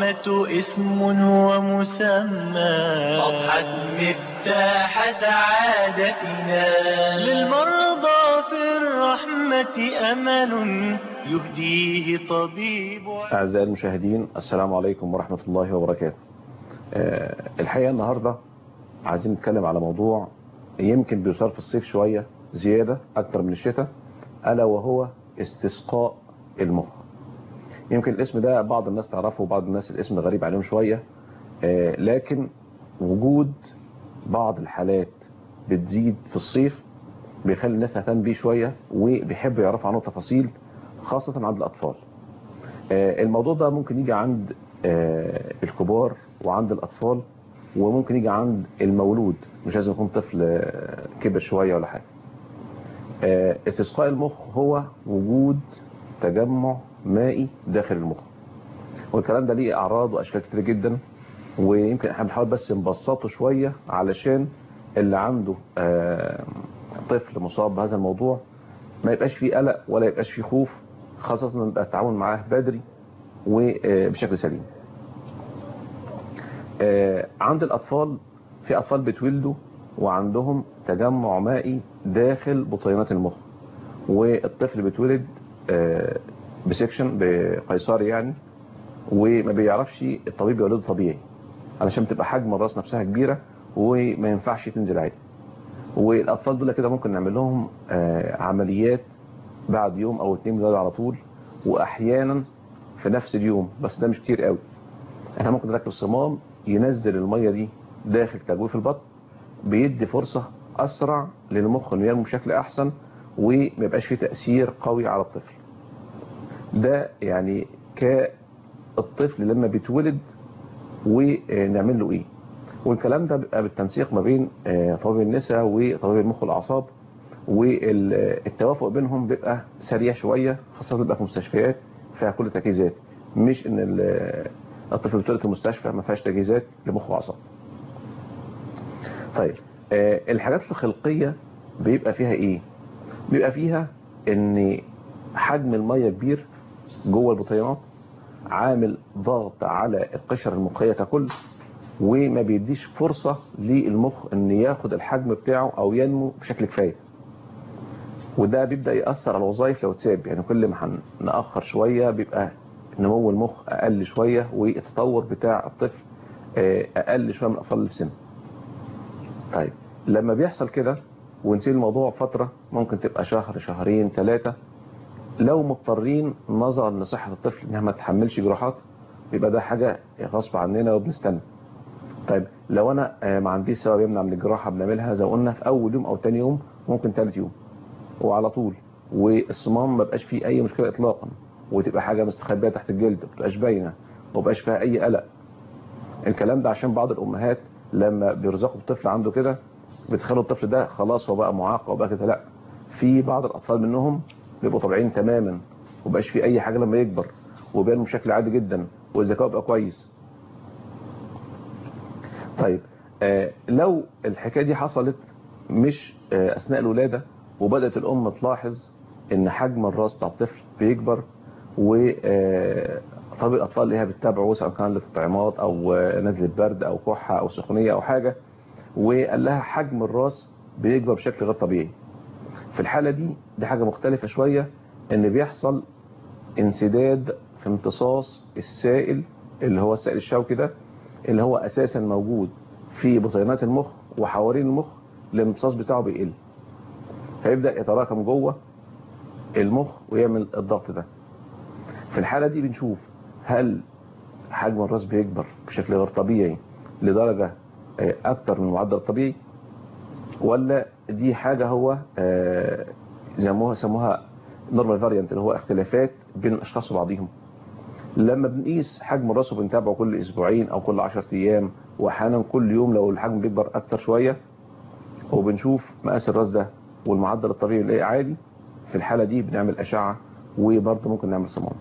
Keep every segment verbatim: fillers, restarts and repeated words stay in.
الرحمة اسم ومسمى أضحت مفتاح سعادتنا. للمرضى في الرحمة أمل يهديه طبيب. أعزائي المشاهدين، السلام عليكم ورحمة الله وبركاته. أه الحقيقة النهاردة عايزين نتكلم على موضوع يمكن بيصار في الصيف شوية زيادة أكتر من الشتاء، ألا وهو استسقاء المخ. يمكن الاسم ده بعض الناس تعرفه وبعض الناس الاسم غريب عليهم شوية، أه لكن وجود بعض الحالات بتزيد في الصيف بيخلي الناس تهتم بيه شوية وبيحبوا يعرفوا عنه تفاصيل، خاصة عند الأطفال. الموضوع ده ممكن يجي عند الكبار وعند الأطفال، وممكن يجي عند المولود، مش لازم يكون طفل كبر شوية ولا حاجة. استسقاء المخ هو وجود تجمع مائي داخل المخ، والكلام ده ليه أعراض وأشكال كتير جدا، ويمكن احنا بنحاول بس نبسطه شوية علشان اللي عنده طفل مصاب بهذا الموضوع ما يبقاش فيه قلق ولا يبقاش فيه خوف، خاصة ان يبقى التعامل معاه بدري وبشكل سليم. عند الأطفال، في أطفال بتولدوا وعندهم تجمع مائي داخل بطينات المخ، والطفل بتولد بسكشن بقيصري يعني، وما بيعرفش الطبيب يولده طبيعي علشان بتبقى حجم الراس نفسها كبيرة وما ينفعش تنزل عادي. والأطفال دول كده ممكن نعمل لهم عمليات بعد يوم أو اتنين من على طول، وأحيانا في نفس اليوم، بس ده مش كتير قوي. احنا ممكن نركب صمام ينزل المية دي داخل تجويف البطن، بيدي فرصة أسرع للمخ انه ينمو بشكل أحسن وما يبقاش فيه تأثير قوي على الطفل. ده يعني كالطفل لما بيتولد ونعمل له ايه، والكلام ده بيبقى بالتنسيق ما بين طبيب النساء وطبيب المخ والأعصاب، والتوافق بينهم بيبقى سريع شوية، خاصة بيبقى في مستشفيات فيها كل تجهيزات، مش ان الطفل بيتولد في المستشفى ما فيهاش تجهيزات لمخ واعصاب. طيب الحاجات الخلقية بيبقى فيها ايه؟ بيبقى فيها ان حجم المية كبير جوه البطينات، عامل ضغط على القشرة المخية ككل، وما بيديش فرصة للمخ ان ياخد الحجم بتاعه او ينمو بشكل كفاية. وده بيبدأ يأثر على الوظائف لو اتساب، يعني كل ما هنأخر شوية بيبقى نمو المخ أقل شوية، والتطور بتاع الطفل أقل شوية من الأطفال اللي في سنه. طيب لما بيحصل كده ونسيب الموضوع فترة، ممكن تبقى شهر شهرين ثلاثة، لو مضطرين نظرا لصحة الطفل انها ما تحملش جراحات، يبقى ده حاجة غصب عننا وبنستنى. طيب لو انا ما عنديش سبب يمنع من الجراحة، بنعملها زي ما قلنا في اول يوم او تاني يوم، ممكن ثالث يوم وعلى طول، والصمام ما بقاش فيه اي مشكلة اطلاقا، وتبقى حاجة مستخبية تحت الجلد ما بتبقاش باينة وما بقاش فيها اي قلق. الكلام ده عشان بعض الامهات لما بيرزقوا الطفل عنده كده بتخلوا الطفل ده خلاص هو بقى معاق وبقى كده. لا، في بعض الاطفال منهم بيبقوا طبيعيين تماما ومبقاش فيه اي حاجة لما يكبر، وبينمو بشكل عادي جدا والذكاء بقى كويس. طيب آه لو الحكاية دي حصلت مش آه اثناء الولادة، وبدأت الام تلاحظ ان حجم الراس بتاع الطفل بيكبر، وطبيب الاطفال اللي هي بتتابعه سواء كان للتطعيمات او نزلة برد او كحة او سخونية او حاجة، وقال لها حجم الراس بيكبر بشكل غير طبيعي، في الحالة دي دي حاجة مختلفة شوية، ان بيحصل انسداد في امتصاص السائل اللي هو السائل الشوكي ده، اللي هو اساسا موجود في بطينات المخ وحوالين المخ، الامتصاص بتاعه بيقل، فيبدأ يتراكم جوه المخ ويعمل الضغط ده. في الحالة دي بنشوف هل حجم الراس بيكبر بشكل غير طبيعي لدرجة اكتر من المعدل الطبيعي، ولا دي حاجة هو سموها سموها نورمال فاريانت، اللي هو اختلافات بين الاشخاص وبعضهم. لما بنقيس حجم الراس وبنتابعه كل اسبوعين او كل عشرة ايام، واحيانا كل يوم لو الحجم بيكبر اكتر شوية، وبنشوف مقاس الراس ده والمعدل الطبيعي اللي عادي، في الحالة دي بنعمل اشعة وبرضه ممكن نعمل صمام.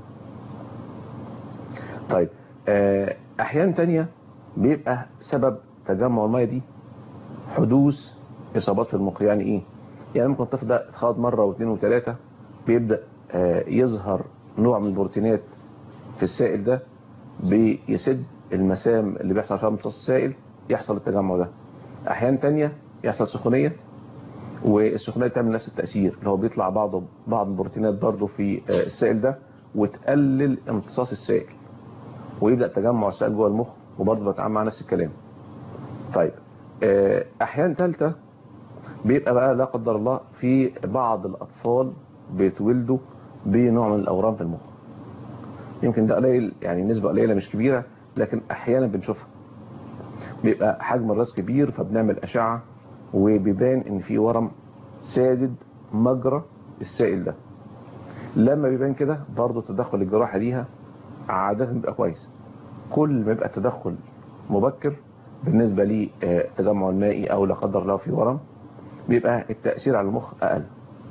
طيب احيان تانية بيبقى سبب تجمع المية دي حدوث اصابات في المخ. يعني ايه؟ يعني ممكن الطفل ده اتخاض مرة واثنين وثلاثة، بيبدأ يظهر نوع من البروتينات في السائل ده، بيسد المسام اللي بيحصل فيها امتصاص السائل، يحصل التجمع ده. احيان تانية يحصل سخونيه، والسخونيه تعمل نفس التاثير، اللي هو بيطلع بعض بعض البروتينات برضه في السائل ده وتقلل امتصاص السائل، ويبدا تجمع السائل جوه المخ، وبرضه بتعامل مع نفس الكلام. طيب احيان ثالثه بيبقى بقى لا قدر الله في بعض الاطفال بيتولدوا بنوع من الاورام في المخ. يمكن ده قليل، يعني نسبه قليله مش كبيره، لكن احيانا بنشوفها. بيبقى حجم الراس كبير، فبنعمل اشعه وبيبان ان في ورم سادد مجرى السائل ده. لما بيبان كده برضه التدخل الجراحي ليها عاده بيبقى كويس. كل ما يبقى التدخل مبكر بالنسبه للتجمع المائي او لا قدر الله في ورم، بيبقى التاثير على المخ اقل.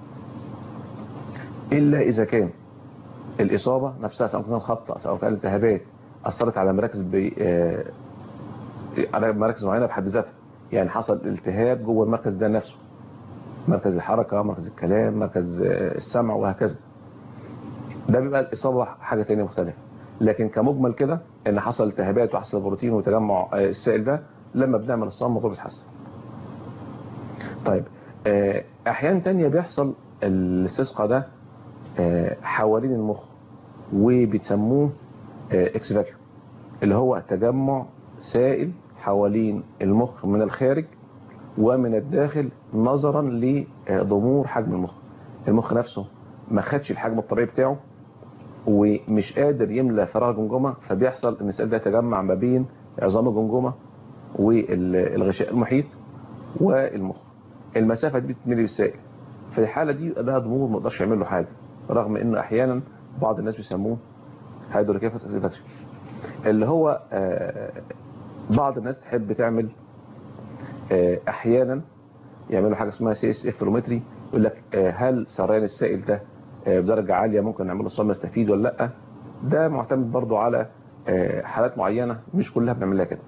الا اذا كان الاصابه نفسها سواء كان خطأ سواء كان التهابات اثرت على مراكز بي... على مراكز معينه بحد ذاتها. يعني حصل التهاب جوه المركز ده نفسه، مركز الحركه، مركز الكلام، مركز السمع، وهكذا. ده بيبقى الاصابه حاجه ثانيه مختلفه. لكن كمجمل كده ان حصل التهابات وحصل بروتين وتجمع السائل ده، لما بنعمل الصمام الموضوع بيتحسن. طيب احيان تانية بيحصل الاستسقاء ده حوالين المخ، وبيسموه اكس فاكيوم، اللي هو تجمع سائل حوالين المخ من الخارج ومن الداخل، نظرا لضمور حجم المخ. المخ نفسه ما خدش الحجم الطبيعي بتاعه ومش قادر يملى فراغ الجمجمه، فبيحصل ان السائل ده يتجمع ما بين عظام الجمجمه والغشاء المحيط والمخ. المسافه دي بتملي بالسائل. في الحاله دي ده ضمور ما يقدرش يعمل له حاجه، رغم انه احيانا بعض الناس بيسموه هيدروكيفالوس اسيفاكشن، اللي هو بعض الناس تحب تعمل احيانا يعملوا حاجه اسمها سي اس اف فلومتري، يقول لك هل سريان السائل ده بدرجه عاليه ممكن نعمله صمام نستفيد ولا لا. ده معتمد برضو على حالات معينه، مش كلها بنعملها كده.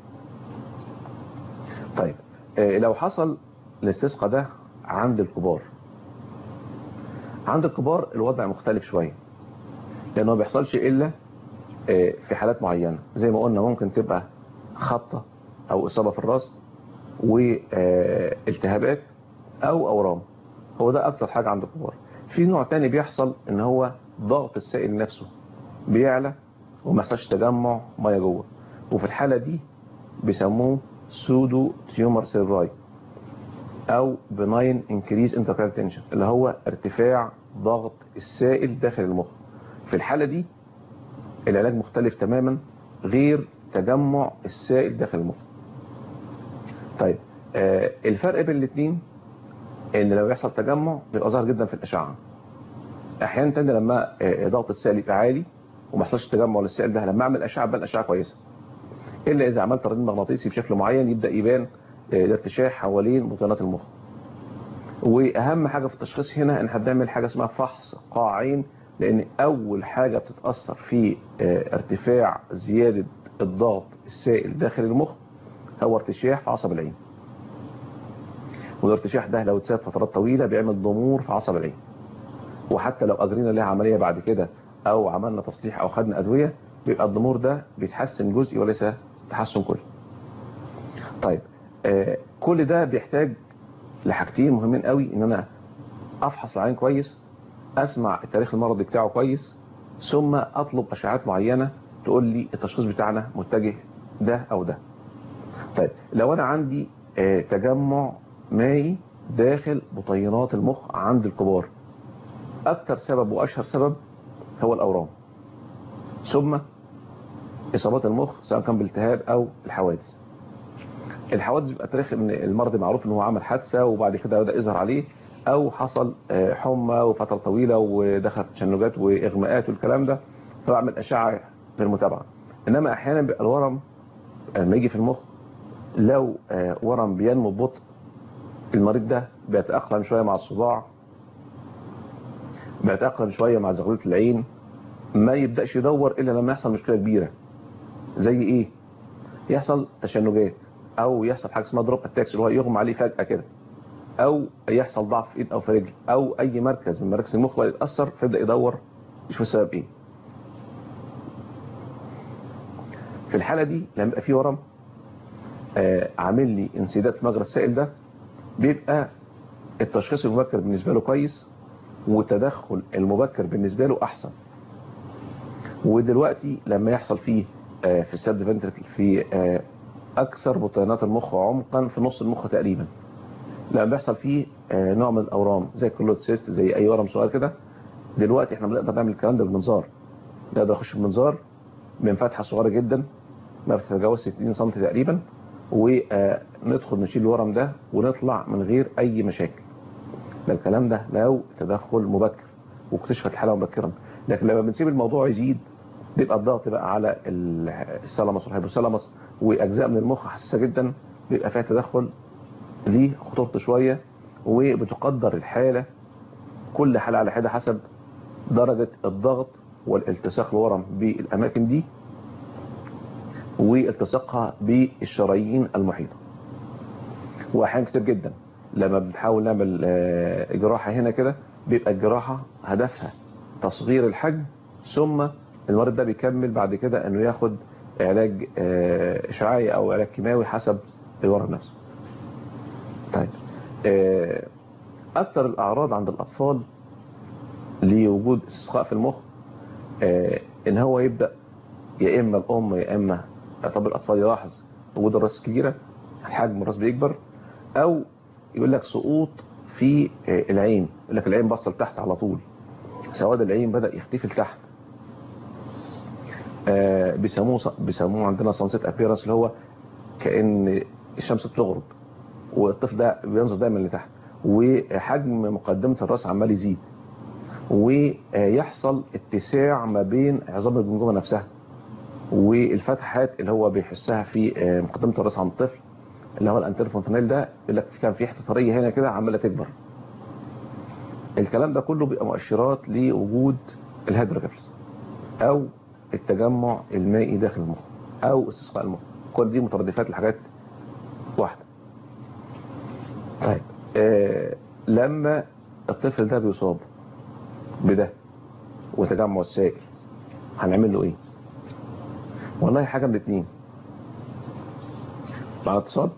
طيب لو حصل الاستسقاء ده عند الكبار، عند الكبار الوضع مختلف شويه، لانه ما بيحصلش الا في حالات معينه. زي ما قلنا ممكن تبقى خبطه او اصابه في الراس والتهابات او اورام، هو ده اكتر حاجه عند الكبار. في نوع تاني بيحصل ان هو ضغط السائل نفسه بيعلى وما يحصلش تجمع ميه جوه، وفي الحاله دي بيسموه سودو تيومر سيراي او بناين انكريز انتركرال تنشن، اللي هو ارتفاع ضغط السائل داخل المخ. في الحاله دي العلاج مختلف تماما غير تجمع السائل داخل المخ. طيب آه الفرق بين الاثنين ان لو يحصل تجمع بيبقى ظاهر جدا في الاشعه. احيانا تاني لما آه ضغط السائل يبقى عالي وما يحصلش تجمع للسائل ده، لما اعمل اشعه بان اشعه كويسه. الا اذا عملت رنين مغناطيسي بشكل معين يبدا يبان آه الارتشاح حوالين بطانات المخ. واهم حاجه في التشخيص هنا ان احنا بنعمل حاجه اسمها فحص قاعين، لان اول حاجه بتتاثر في آه ارتفاع زياده الضغط السائل داخل المخ هو ارتشاح في عصب العين. والارتشاح ده لو اتساب فترات طويله بيعمل ضمور في عصب العين، وحتى لو اجرينا لها عمليه بعد كده او عملنا تصليح او خدنا ادويه بيبقى الضمور ده بيتحسن جزئي وليس تحسن كلي. طيب آه كل ده بيحتاج لحاجتين مهمين قوي، ان انا افحص العين كويس، اسمع التاريخ المرضي بتاعه كويس، ثم اطلب اشعات معينه تقول لي التشخيص بتاعنا متجه ده او ده. طيب لو انا عندي آه تجمع مائي داخل بطينات المخ عند الكبار، اكتر سبب واشهر سبب هو الاورام، ثم اصابات المخ سواء كان بالالتهاب او الحوادث. الحوادث بيبقى تاريخ ان المرض معروف ان هو عمل حادثه وبعد كده بدا يظهر عليه، او حصل حمى وفتره طويله ودخل تشنجات واغماءات والكلام ده، فبعمل اشعه للمتابعه. انما احيانا بيبقى الورم لما يجي في المخ لو ورم بينمو ببطء، المريض ده بيتاقلم شويه مع الصداع، بيتاقلم شويه مع زغلله العين، ما يبداش يدور الا لما يحصل مشكله كبيره. زي ايه؟ يحصل تشنجات، او يحصل حاجه اسمها دروب اتاكس اللي هو يغمى عليه فجاه كده، او يحصل ضعف في ايد او في رجل، او اي مركز من مراكز المخ يتاثر فيبدا يدور يشوف السبب ايه. في الحالة دي لما يبقى في ورم آه عامل لي انسداد في مجرى السائل ده، بيبقى التشخيص المبكر بالنسبة له كويس، والتدخل المبكر بالنسبة له أحسن. ودلوقتي لما يحصل فيه آه في السد فنتركل في آه أكثر بطينات المخ عمقا في نص المخ تقريبا، لما بيحصل فيه آه نوع من الأورام زي الكلوت سيست، زي أي ورم صغير كده، دلوقتي احنا بنقدر نعمل الكلام ده بالمنظار. نقدر نخش بالمنظار من فتحة صغيرة جدا ما بتتجاوز ستين سم تقريبا، وندخل نشيل الورم ده ونطلع من غير أي مشاكل. ده الكلام ده لو تدخل مبكر واكتشفت الحالة مبكرا. لكن لما بنسيب الموضوع يزيد، بيبقى الضغط بقى على الثالاموس والهيبوثالاموس وأجزاء من المخ حساسة جدا، بيبقى فيها تدخل ليه خطورته شوية، وبتقدر الحالة كل حالة على حدة حسب درجة الضغط والالتصاق الورم بالأماكن دي والتصاقها بالشرايين المحيطة. وأحيانا كتير جدا لما بنحاول نعمل جراحة هنا كده، بيبقى الجراحة هدفها تصغير الحجم، ثم المريض ده بيكمل بعد كده انه ياخد علاج اشعاعي او علاج كيماوي حسب الورم نفسه. طيب اكتر الاعراض عند الاطفال لوجود استسقاء في المخ ان هو يبدأ يا اما الام يا اما طب الاطفال يلاحظ وجود الراس كبيرة، حجم الراس بيكبر، او يقول لك سقوط في العين، يقول لك العين بصل تحت على طول، سواد العين بدأ يختفي لتحت. آه بيسموه بيسموه عندنا سانسيت ابيرنس، اللي هو كأن الشمس بتغرب والطفل ده بينظر دايما لتحت، وحجم مقدمة الراس عمال يزيد، ويحصل اتساع ما بين عظام الجمجمة نفسها والفتحات اللي هو بيحسها في مقدمة الراس عند الطفل، اللي هو الانتيرو فونتانيل ده، يقول لك كان في حته طريه هنا كده عماله تكبر. الكلام ده كله بيبقى مؤشرات لوجود الهيدروجيفز او التجمع المائي داخل المخ او استسقاء المخ. كل دي مترادفات لحاجات واحده. طيب آه لما الطفل ده بيصاب بده وتجمع السائل، هنعمل له ايه؟ والله حاجه من الاثنين. مع اتصال.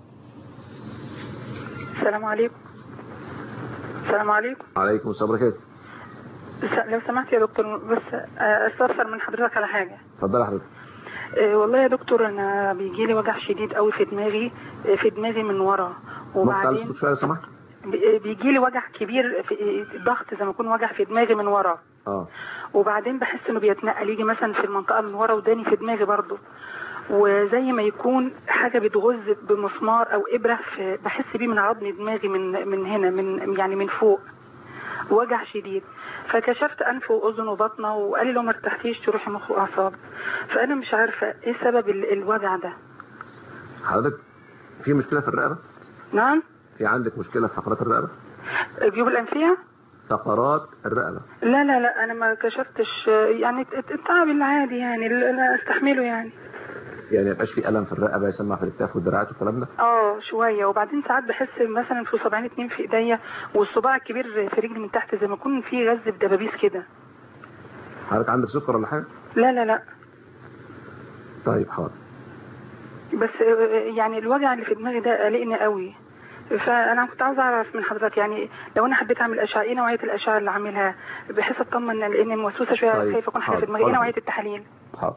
السلام عليكم. السلام عليكم. عليكم السلام ورحمة الله. لو سمحت يا دكتور، بس استفسر من حضرتك على حاجه. اتفضل حضرتك. أه والله يا دكتور، انا بيجي لي وجع شديد قوي في دماغي، في دماغي من ورا، وبعدين ممكن شويه سمحت. بيجي لي وجع كبير في الضغط، زي ما يكون وجع في دماغي من ورا. اه وبعدين بحس انه بيتنقل، يجي مثلا في المنطقه من ورا وداني في دماغي برضه، وزي ما يكون حاجه بتغز بمسمار او ابره، في بحس بيه من عظم دماغي من من هنا، من يعني من فوق، وجع شديد. فكشفت انف واذن وبطنه، وقال لي لو ما ارتحتيش تروحي مخ واعصاب. فانا مش عارفه ايه سبب الوجع ده. حضرتك في مشكله في الرقبه؟ نعم. في عندك مشكله في فقرات الرقبه؟ الجيوب الانفيه؟ فقرات الرقبه؟ لا لا لا، انا ما كشفتش، يعني التعب العادي يعني اللي انا استحمله يعني. يعني ما يبقاش في الم في الرقبه يسمع في الاكتاف والدراعات والكلام ده؟ اه شويه. وبعدين ساعات بحس مثلا في صباعين اتنين في ايديا، والصباع الكبير في رجلي من تحت، زي ما يكون في غز بدبابيس كده. حضرتك عندك سكر ولا حاجه؟ لا لا لا. طيب حاضر. بس يعني الوجع اللي في دماغي ده قلقني قوي، فانا كنت عاوز اعرف من حضرتك، يعني لو انا حبيت اعمل اشعه، ايه نوعيه الاشعه اللي اعملها بحيث اطمن، لان موسوسه شويه، طيب. خايفه اكون حاجه في دماغي. ايه نوعيه التحاليل؟ حاضر.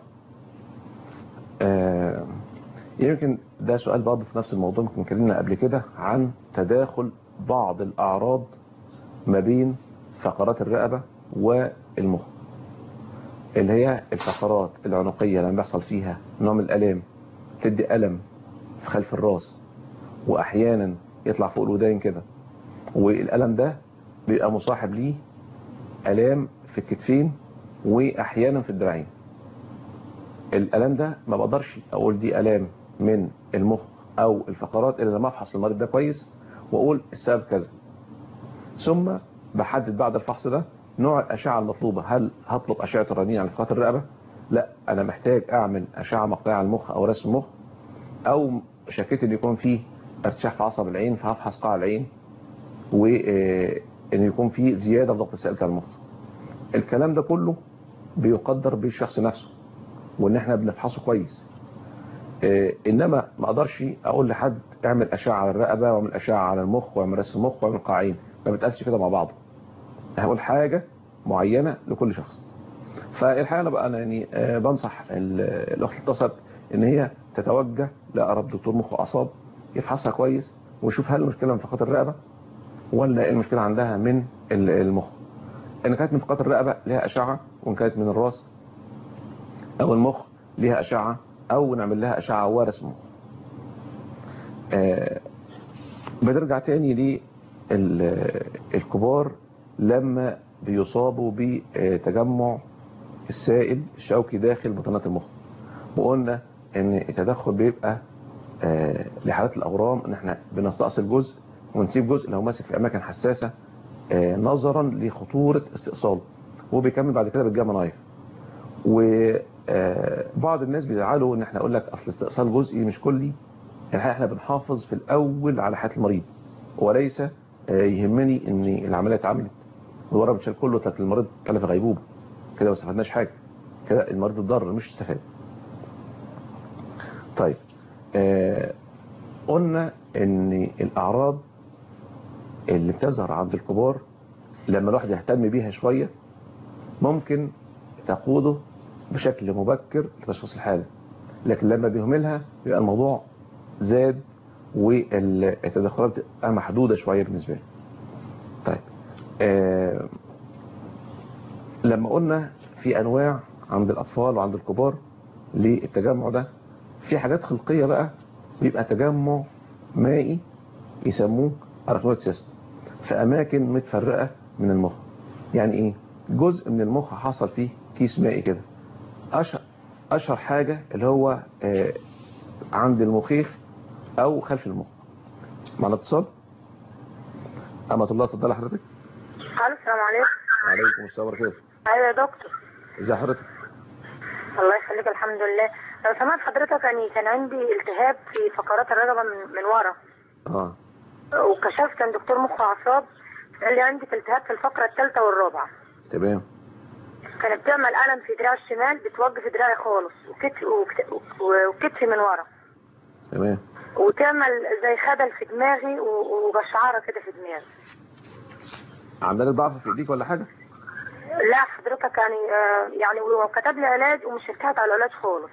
آه يمكن ده سؤال برضه في نفس الموضوع. يمكن اتكلمنا قبل كده عن تداخل بعض الاعراض ما بين فقرات الرقبه والمخ، اللي هي الفقرات العنقيه لما بيحصل فيها نوع من الالام، تدي الم في خلف الراس، واحيانا يطلع فوق الودان كده، والالم ده بيبقى مصاحب ليه الام في الكتفين واحيانا في الدراعين. الالم ده ما بقدرش اقول دي الام من المخ او الفقرات الا لما افحص المريض ده كويس واقول السبب كذا، ثم بحدد بعد الفحص ده نوع الاشعه المطلوبه. هل هطلب اشعه رنين على فقرات الرقبه؟ لا، انا محتاج اعمل اشعه مقطعيه على المخ او رسم المخ، او شكيت ان يكون فيه ارتشاح في عصب العين فهفحص قاع العين، وان يكون فيه زياده في ضغط السائل بتاع المخ. الكلام ده كله بيقدر بالشخص نفسه، وان احنا بنفحصه كويس. انما ما اقدرش اقول لحد اعمل اشعه على الرقبه واعمل اشعه على المخ واعمل رسم مخ واعمل قاعين، ما بتقاسش كده مع بعض. هقول حاجه معينه لكل شخص. فالحقيقه انا بقى أنا يعني بنصح الاخت اتصلت ان هي تتوجه لاقرب دكتور مخ واعصاب يفحصها كويس ويشوف هل المشكله من فقرات الرقبه ولا المشكله عندها من المخ. ان كانت من فقرات الرقبه لها اشعه، وان كانت من الراس او المخ لها اشعه، او نعمل لها اشعه ورسم مخ. آه بنرجع تاني للكبار لما بيصابوا بتجمع السائل الشوكي داخل بطانات المخ، وقلنا ان التدخل بيبقى آه لحالات الاورام ان احنا بنستأصل جزء ونسيب جزء لو ماسك في اماكن حساسه آه نظرا لخطوره استئصاله، وبيكمل بعد كده بالجاما نايف. وبعض الناس بيزعلوا ان احنا نقول لك اصل استئصال جزئي مش كلي. الحقيقه احنا بنحافظ في الاول على حياه المريض، وليس يهمني ان العمليه اتعملت والورم اتشال كله لكن المريض طلع في غيبوبه، كده ما استفدناش حاجه، كده المريض اتضرر مش استفاد. طيب آه قلنا ان الاعراض اللي بتظهر عند الكبار لما الواحد يهتم بيها شويه ممكن تقوده بشكل مبكر لتشخيص الحاله، لكن لما بيهملها يبقى الموضوع زاد والتدخلات بتبقى محدوده شويه بالنسبه له. طيب آه لما قلنا في انواع عند الاطفال وعند الكبار للتجمع ده، في حاجات خلقيه بقى بيبقى تجمع مائي يسموه اراكنويد سيست في اماكن متفرقه من المخ. يعني ايه؟ جزء من المخ حصل فيه كيس مائي كده. اشهر اشهر حاجه اللي هو آه عند المخيخ او خلف المخ. معنا اتصال. امة الله اتفضلي حضرتك. الو السلام عليكم. وعليكم السلام ورحمه الله. ايوه يا دكتور. ازي حضرتك؟ الله يخليك الحمد لله. لو سمعت حضرتك يعني كان عندي التهاب في فقرات الرقبه من, من ورا. اه وكشفت عند دكتور مخ واعصاب قال لي عندك التهاب في الفقره الثالثه والرابعه. تمام. كانت بتعمل الم في دراعي الشمال بتوقف دراعي خالص وكتفي وكتفي من ورا. تمام. وتعمل زي خدل في دماغي وبشعره كده في دماغي. عندك ضعف في ايديك ولا حاجه؟ لا حضرتك يعني آه يعني وكتب لي علاج ومش ارتحت على العلاج خالص.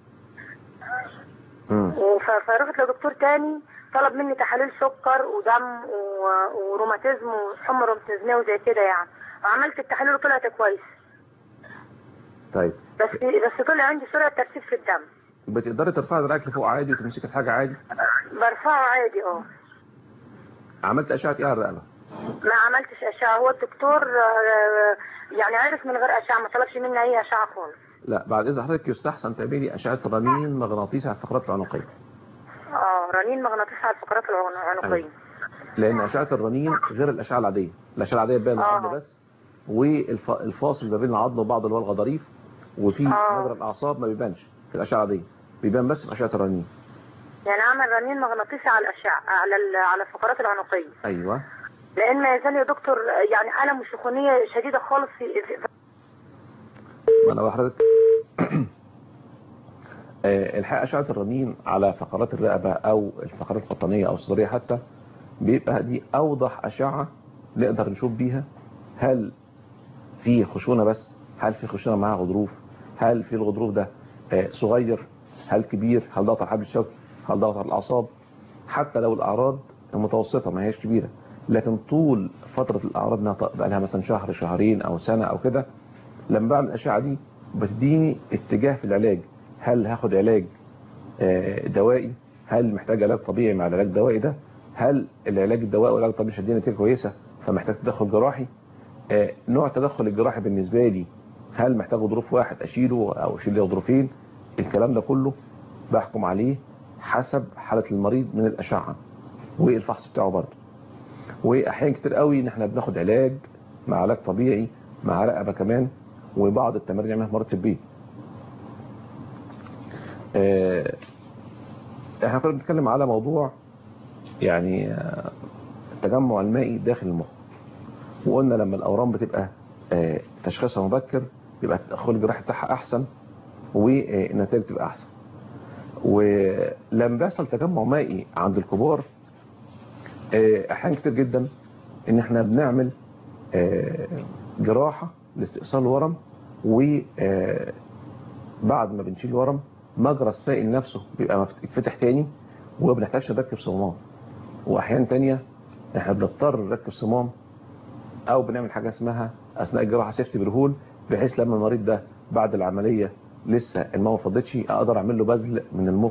امم فرحت لدكتور تاني طلب مني تحاليل سكر ودم وروماتيزم وحمى روماتيزميه وزي كده يعني، وعملت التحاليل وطلعت كويس. طيب بس بس طلع عندي سرعه ترسيب في الدم. بتقدري ترفعي دراعك لفوق عادي وتمسكي الحاجه عادي؟ برفعه عادي اه. عملت اشعه ايه على الرقبه؟ ما عملتش اشعه، هو الدكتور يعني عرف من غير اشعه، ما طلبش مني اي اشعه خالص. لا بعد اذن حضرتك يستحسن تعملي اشعه رنين مغناطيسي على الفقرات العنقيه. اه رنين مغناطيسي على الفقرات العنقيه. أيوة. لان اشعه الرنين غير الاشعه العاديه، الاشعه العاديه بين العظم بس والفاصل ما بين العظم وبعض اللي هو الغضاريف وفي مجرى الاعصاب ما بيبانش في الاشعه العاديه، بيبان بس في اشعه الرنين. يعني اعمل رنين مغناطيسي على الاشعه على على الفقرات العنقيه. ايوه. لان ما يزال يا دكتور يعني الم وسخونيه شديده خالص في انا بحضرتك الحقيقه اشعه الرنين على فقرات الرقبه او الفقرات القطنيه او الصدريه حتى بيبقى دي اوضح اشعه نقدر نشوف بيها هل في خشونه، بس هل في خشونه معاها غضروف، هل في الغضروف ده صغير، هل كبير، هل ضغط على الحبل الشوكي، هل ضغط على الاعصاب. حتى لو الاعراض متوسطه ما هيش كبيره، لكن طول فتره الاعراض انها بقى لها مثلا شهر شهرين او سنه او كده، لما بعمل الاشعه دي بتديني اتجاه في العلاج. هل هاخد علاج دوائي، هل محتاج علاج طبيعي مع العلاج الدوائي ده، هل العلاج الدوائي والعلاج الطبيعي مش هيديني نتيجه كويسه فمحتاج تدخل جراحي. نوع التدخل الجراحي بالنسبه لي هل محتاج غضروف واحد اشيله او اشيل لي غضروفين. الكلام ده كله بحكم عليه حسب حاله المريض من الاشعه والفحص بتاعه برضه. واحيان كتير قوي ان احنا بناخد علاج مع علاج طبيعي مع رقبه كمان، وبعض التمارين يعملها مريض في البيت. اه احنا كنا بنتكلم على موضوع يعني اه التجمع المائي داخل المخ، وقلنا لما الاورام بتبقى اه تشخيصها مبكر يبقى التدخل الجراحي بتاعها احسن والنتائج بتبقى احسن. ولما بيحصل تجمع مائي عند الكبار احيانا كتير جدا ان احنا بنعمل جراحة لاستئصال الورم، وبعد ما بنشيل الورم مجرى السائل نفسه بيبقى يتفتح تاني وما بنحتاجش نركب صمام. واحيانا تانية احنا بنضطر نركب صمام او بنعمل حاجة اسمها اثناء الجراحة سيفتي بالهول، بحيث لما المريض ده بعد العملية لسه الماء ما فضتش اقدر اعمل له بذل من المخ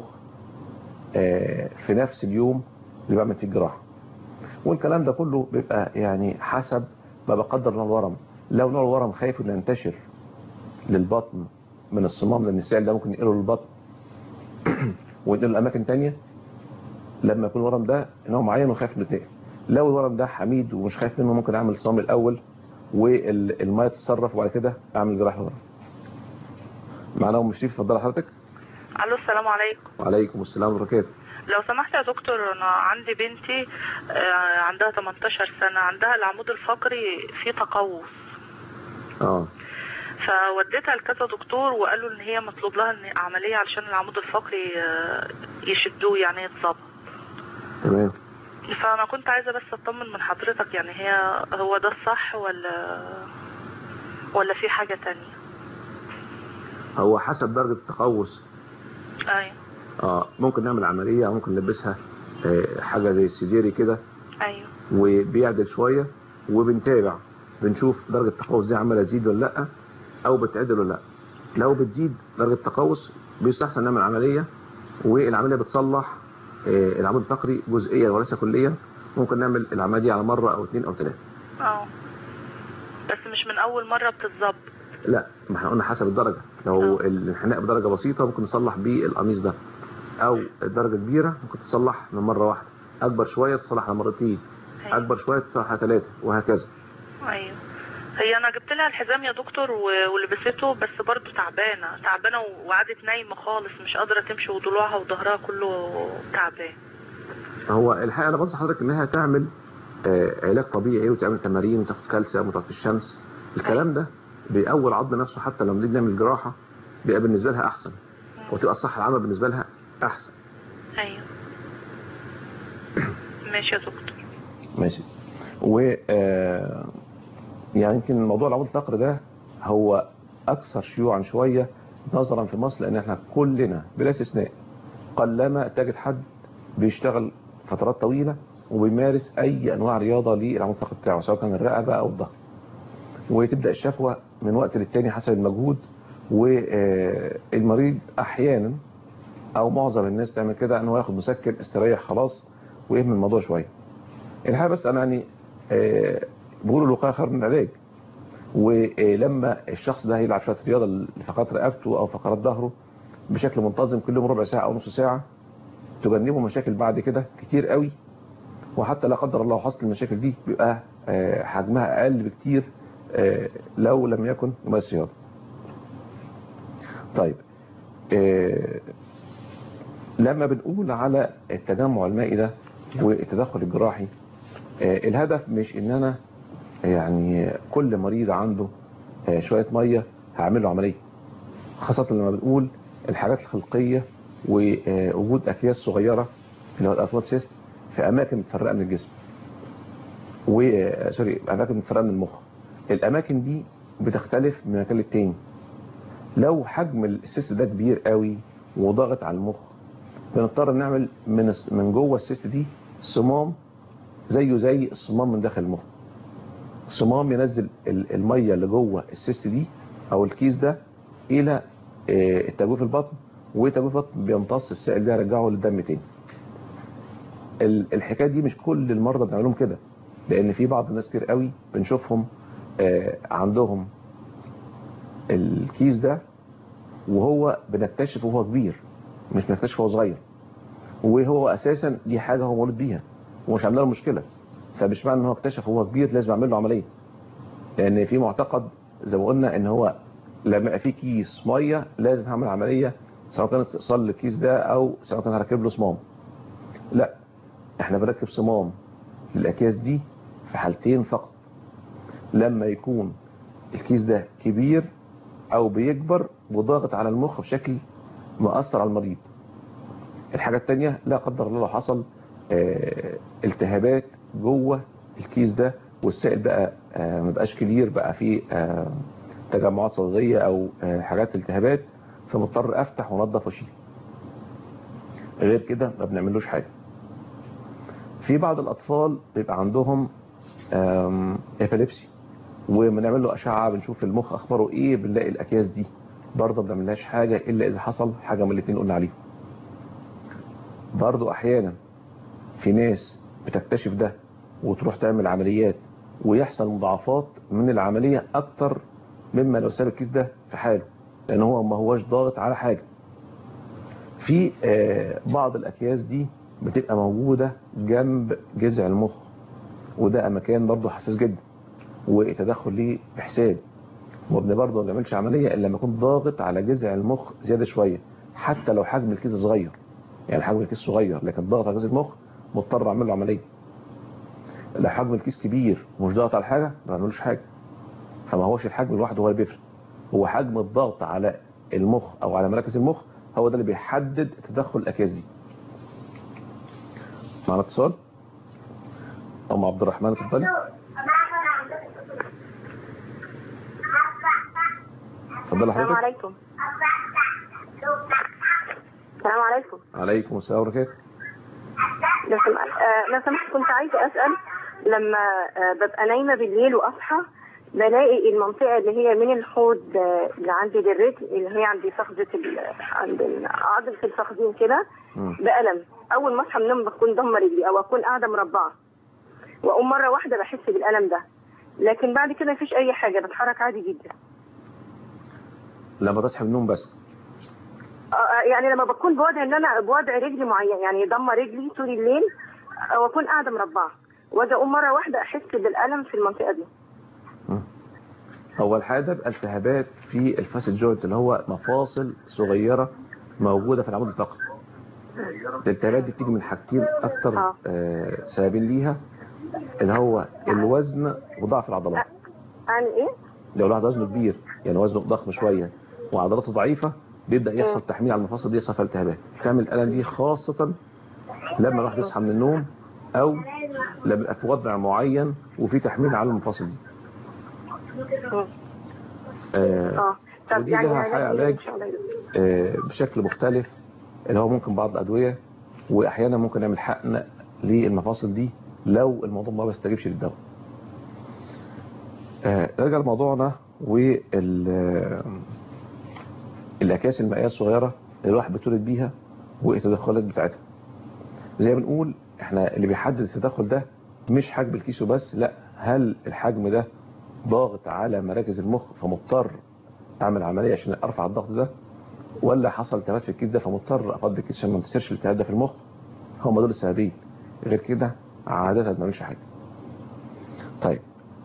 في نفس اليوم اللي بعمل فيه الجراحة. والكلام ده كله بيبقى يعني حسب ما بقدر نوع الورم. لو نوع الورم خايف انه ينتشر للبطن من الصمام، لان السائل ده ممكن ينقله للبطن وينقله لاماكن تانية، لما يكون الورم ده نوع معين وخايف انه يتنقل. لو الورم ده حميد ومش خايف منه، ممكن اعمل صمام الاول والميه تتصرف وبعد كده اعمل جراحه الورم. معانا ام شريف، اتفضلي حضرتك. الو السلام عليكم. وعليكم السلام ورحمه الله وبركاته. لو سمحت يا دكتور، انا عندي بنتي عندها تمنتاشر سنة، عندها العمود الفقري فيه تقوس. اه فوديتها لكذا دكتور وقالوا ان هي مطلوب لها ان عملية علشان العمود الفقري يشدوه يعني يتظبط. تمام. فانا كنت عايزة بس اطمن من حضرتك، يعني هي هو ده الصح ولا ولا في حاجة تانية؟ هو حسب درجة التقوس. ايوه. اه ممكن نعمل عملية، ممكن نلبسها آه حاجة زي السجيري كده. ايوه. وبيعدل شوية وبنتابع بنشوف درجة التقوس دي عمالة تزيد ولا لا، او بتعدل ولا لا. لو بتزيد درجة التقوس بيستحسن نعمل عملية، والعملية بتصلح آه العمود الفقري جزئيا وليس كليا. ممكن نعمل العملية دي على مرة او اثنين او ثلاثة. اه بس مش من اول مرة بتتظبط. لا، ما احنا قلنا حسب الدرجة. لو الانحناء بدرجة بسيطة ممكن نصلح بيه القميص ده، او درجة كبيرة ممكن تصلح من مرة واحدة، اكبر شوية تصلح على مرتين. أيوة. اكبر شوية تصلح على ثلاثة وهكذا. ايوه. هي انا جبت لها الحزام يا دكتور ولبسته، بس برضو تعبانة تعبانة وقعدت نايمة خالص، مش قادرة تمشي، وضلوعها وظهرها كله تعبان. هو الحقيقة انا بنصح حضرتك انها تعمل آه علاج طبيعي، وتعمل تمارين وتاخد كالسيوم وتقعد في الشمس. الكلام أيوة. ده بيقوي العظم نفسه، حتى لما نيجي نعمل جراحة بيبقى بالنسبة لها احسن، وتبقى الصحة العامة بالنسبة لها احسن. ايوه. ماشي يا دكتور. ماشي. و آه يعني يمكن موضوع العمود الفقري ده هو اكثر شيوعا شوية نظرا في مصر، لان احنا كلنا بلا استثناء قلما تجد حد بيشتغل فترات طويلة وبيمارس اي انواع رياضة للعمود الفقري بتاعه، سواء كان الرقبة او الظهر. وتبدأ الشكوى من وقت للتاني حسب المجهود. والمريض احيانا او معظم الناس تعمل كده، انه ياخد مسكن استريح خلاص ويهمل الموضوع شويه. الحقيقه بس انا يعني أه بقول الوقايه خير من العلاج. ولما الشخص ده هيلعب شويه رياضه لفقرات رقبته او فقرات ظهره بشكل منتظم كل يوم ربع ساعه او نص ساعه، تجنبه مشاكل بعد كده كتير قوي. وحتى لا قدر الله حصلت المشاكل دي بيبقى أه حجمها اقل بكتير أه لو لم يكن ممارس رياضه. طيب أه لما بنقول على التجمع المائي ده والتدخل الجراحي، آه الهدف مش ان انا يعني كل مريض عنده آه شوية مية هعمل له عملية، خاصة لما بنقول الحاجات الخلقية ووجود اكياس صغيرة اللي هو الارثروبود سيست في اماكن متفرقة من الجسم، وسوري اماكن متفرقة من المخ. الاماكن دي بتختلف من مكان للتاني. لو حجم السيست ده كبير قوي وضغط على المخ، بنضطر نعمل من من جوه السيست دي صمام زيه زي الصمام من داخل المخ. صمام ينزل الميه اللي جوه السيست دي او الكيس ده الى التجويف البطن، وتجويف البطن بيمتص السائل ده يرجعه للدم تاني. الحكايه دي مش كل المرضى بنعملهم كده، لان في بعض الناس كتير قوي بنشوفهم عندهم الكيس ده وهو بنكتشف وهو كبير، مش بنكتشف وهو صغير، وهو اساسا دي حاجه هو مولود بيها ومش عامله له مشكله. فمش معنى ان هو اكتشف وهو كبير لازم اعمل له عمليه، لان في معتقد زي ما قلنا ان هو لما يبقى في كيس ميه لازم هعمل عمليه، سواء كان استئصال للكيس ده او سواء كان هركب له صمام. لا، احنا بنركب صمام للاكياس دي في حالتين فقط: لما يكون الكيس ده كبير او بيكبر وضاغط على المخ بشكل مؤثر على المريض، الحاجة التانية لا قدر الله لو حصل آه التهابات جوه الكيس ده والسائل بقى آه ما بقاش كبير، بقى فيه آه تجمعات صديدية او آه حاجات التهابات، فمضطر افتح ونظف واشيل. غير كده ما بنعملوش حاجة. في بعض الاطفال بيبقى عندهم ابيليبسي وبنعمل له اشعه بنشوف المخ اخباره ايه، بنلاقي الاكياس دي برضه ما بنعملهاش حاجه الا اذا حصل حاجه من الاثنين قلنا عليهم. برضه احيانا في ناس بتكتشف ده وتروح تعمل عمليات ويحصل مضاعفات من العمليه اكتر مما لو ساب الكيس ده في حاله، لان هو ما هوش ضاغط على حاجه. في بعض الاكياس دي بتبقى موجوده جنب جذع المخ، وده مكان برضه حساس جدا والتدخل ليه بحساب، وابن برضه ما بنعملش عمليه الا لما يكون ضاغط على جذع المخ زياده شويه، حتى لو حجم الكيس صغير، يعني حجم الكيس صغير لكن ضاغط على جذع المخ مضطر اعمل له عمليه. لو حجم الكيس كبير ومش ضاغط على حاجه ما بعملوش حاجه. فما هوش الحجم لوحده هو اللي بيفرق، هو حجم الضغط على المخ او على مراكز المخ هو ده اللي بيحدد تدخل الاكياس دي. معنا اتصال؟ ام عبد الرحمن اتفضلي. اتفضلي حضرتك. السلام عليكم. السلام عليكم. عليكم السلام ورحمة الله. لو سمحت لو سمحت كنت عايزه اسال، لما آه، ببقى نايمه بالليل واصحى بلاقي المنطقه اللي هي من الحوض آه، اللي عندي للرجل، اللي هي عندي فخذه عند عضله الفخذين كده بألم. اول ما اصحى من النوم بكون ضمه رجلي او اكون قاعده مربعه، واقوم مره واحده بحس بالألم ده، لكن بعد كده مفيش اي حاجه، بتحرك عادي جدا. لما تصحى من النوم بس؟ آه يعني لما بكون بوضع ان انا بوضع رجلي معين، يعني ضمه رجلي طول الليل واكون قاعده مربعه، واجي اقوم مره واحده احس بالالم في المنطقه دي. هو الحقيقه ده بقى التهابات في الفاسد جوينت، اللي هو مفاصل صغيره موجوده في العمود الفقري. الالتهابات دي بتيجي من حاجتين اكتر آه. آه سببين ليها، اللي هو الوزن وضعف العضلات. يعني ايه؟ لو الواحد وزنه كبير، يعني وزنه ضخم شويه وعضلاته ضعيفه، بيبدا يحصل تحميل على المفاصل دي، يحصل التهابات تعمل الالم دي، خاصه لما الواحد يصحى من النوم او لما يبقى في وضع معين وفي تحميل على المفاصل دي. اه طب ودي يعني لها حاجة علاج آه بشكل مختلف، اللي هو ممكن بعض الادويه، واحيانا ممكن نعمل حقن للمفاصل دي لو الموضوع ما بيستجيبش للدواء. آه نرجع لموضوعنا وال الاكياس المائيه الصغيره اللي الواحد بيتولد بيها والتدخلات بتاعتها. زي ما بنقول احنا اللي بيحدد التدخل ده مش حجم الكيس وبس، لا، هل الحجم ده ضاغط على مراكز المخ فمضطر اعمل عمليه عشان ارفع الضغط ده، ولا حصل التهابات في الكيس ده فمضطر افضي الكيس عشان ما ينتشرش الالتهاب ده في المخ. هم دول السببين، غير كده عاده ما بنعملش حاجه. طيب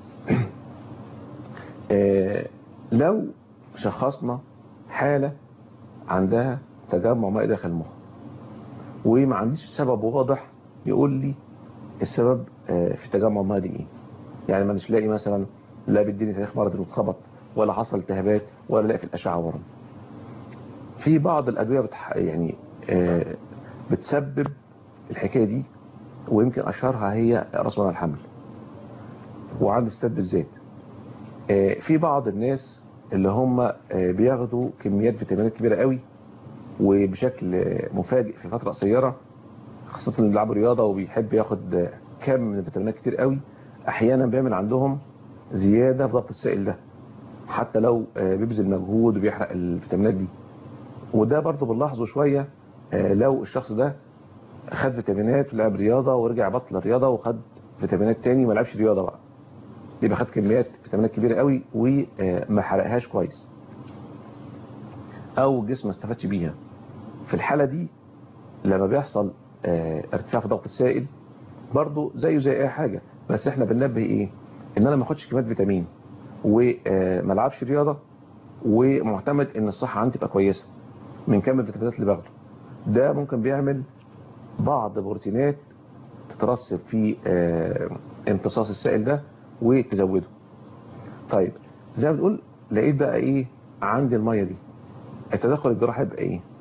اه لو شخصنا حاله عندها تجمع مائي داخل المخ وما عنديش سبب واضح يقول لي السبب في التجمع المائي دي ايه، يعني ما مش لاقي مثلا لا بيديني تاريخ مرض المتخبط ولا حصل التهابات ولا لاقي في الاشعه ورم، في بعض الادويه بتح... يعني آه بتسبب الحكايه دي، ويمكن اشهرها هي راس منع الحمل وعند الستات بالذات. آه في بعض الناس اللي هم آه بياخدوا كميات فيتامينات كبيره قوي وبشكل مفاجئ في فتره قصيره، خاصه اللي بيلعبوا رياضه وبيحب ياخد كم من الفيتامينات كتير قوي، احيانا بيعمل عندهم زياده في ضغط السائل ده حتى لو بيبذل مجهود وبيحرق الفيتامينات دي. وده برضه بنلاحظه شويه لو الشخص ده خد فيتامينات ولعب رياضه ورجع بطل الرياضه وخد فيتامينات تاني ما لعبش رياضه بقى، يبقى خد كميات فيتامينات كبيره قوي وما حرقهاش كويس او الجسم ما استفادش بيها. في الحاله دي لما بيحصل ارتفاع في ضغط السائل برضه زيه زي اي حاجه، بس احنا بننبه ايه، ان انا ما اخدش كميات فيتامين وما العبش رياضه ومعتمد ان الصحه عندي تبقى كويسه من كم الفيتامينات اللي باخده. ده ممكن بيعمل بعض بروتينات تترسب في امتصاص السائل ده وتزوده. طيب زي ما بنقول لقيت بقى ايه عندي الميه دي، التدخل الجراحي يبقى ايه؟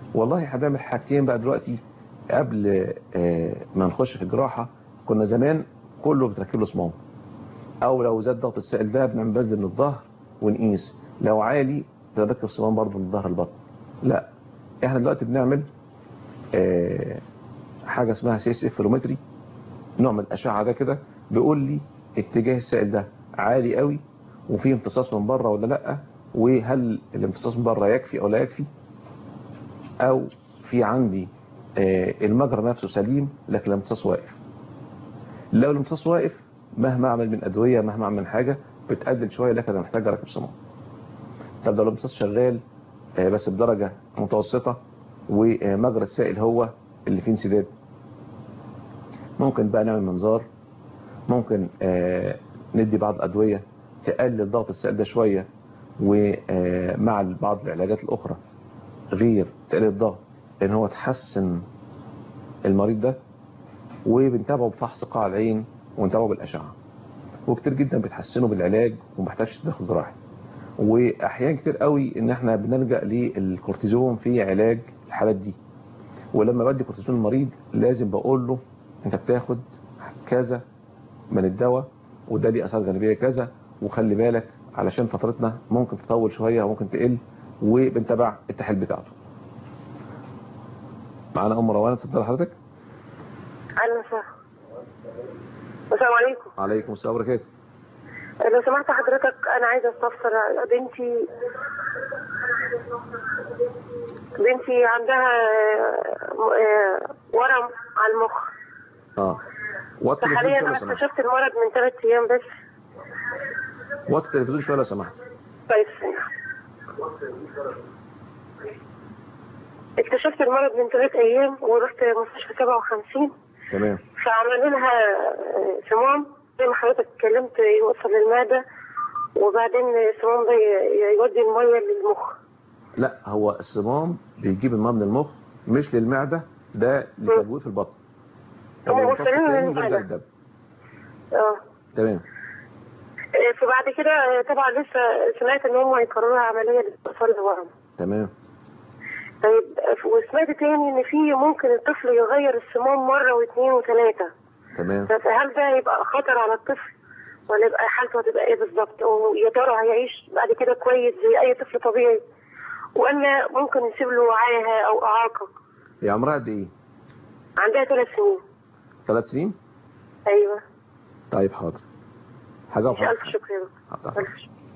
والله هنعمل حاجتين بقى دلوقتي. قبل آه ما نخش في الجراحة كنا زمان كله بتركب له صمام، او لو زاد ضغط السائل ده بنعمل بذل من الظهر ونقيس، لو عالي بنركب صمام برضه من الظهر البطن. لا احنا دلوقتي بنعمل آه حاجة اسمها سي اس اف فلومتري، نوع من الاشعة ده كده بيقول لي اتجاه السائل ده عالي قوي وفي امتصاص من بره ولا لا، وهل الامتصاص من بره يكفي او لا يكفي، او في عندي آه المجرى نفسه سليم لكن الامتصاص واقف. لو الامتصاص واقف مهما اعمل من ادويه مهما اعمل من حاجه بتقلل شويه لكن انا محتاج اركب صمام. طب لو الامتصاص شغال آه بس بدرجه متوسطه ومجرى السائل هو اللي فيه انسداد، ممكن بقى نعمل منظار، ممكن آه ندي بعض الادويه تقلل ضغط السائل ده شويه، ومع بعض العلاجات الاخرى غير تقليل الضغط لان هو تحسن المريض ده، وبنتابعه بفحص قاع العين ونتابعه بالاشعه، وكتير جدا بتحسنه بالعلاج ومحتاجش تدخل جراحي. واحيان كتير قوي ان احنا بنلجا للكورتيزون في علاج الحالات دي، ولما بدي كورتيزون المريض لازم بقول له انت بتاخد كذا من الدواء وده ليه اثار جانبيه كذا، وخلي بالك علشان فترتنا ممكن تطول شويه وممكن تقل، وبنتابع التحاليل بتاعته. معانا ام روان، اتفضل حضرتك. اهلا وسهلا. السلام عليكم. وعليكم السلام ورحمه الله. لو سمحت حضرتك انا عايزه استفسر، بنتي بنتي عندها ورم على المخ. اه وقت حاليا انا اكتشفت المرض من ثلاث ايام بس. وقت التلفزيون شويه لو سمحت. طيب اكتشفت المرض من ثلاث ايام ورحت مستشفى سبعة وخمسين. تمام. فعملوا لها صمام زي ما حضرتك اتكلمت يوصل للمعده، وبعدين الصمام ده يودي الميه للمخ. لا هو الصمام بيجيب الماء من المخ مش للمعده، ده لتجويف البطن. هم موصلين للمعده. اه تمام. فبعد كده طبعا لسه سمعت ان هم هيقرروا عمليه لاستئصال الورم. تمام. طيب وسمعت تاني ان في ممكن الطفل يغير الصمام مره واثنين وثلاثه. تمام. فهل ده يبقى خطر على الطفل ولا يبقى حالته هتبقى ايه بالظبط؟ ويا ترى هيعيش بعد كده كويس زي اي طفل طبيعي ولا ممكن نسيب له عاهه او اعاقه؟ هي عمرها قد ايه؟ عندها ثلاث سنين. ثلاث سنين؟ ايوه. طيب حاضر. حاجه واحده. الف شكر يا دكتور.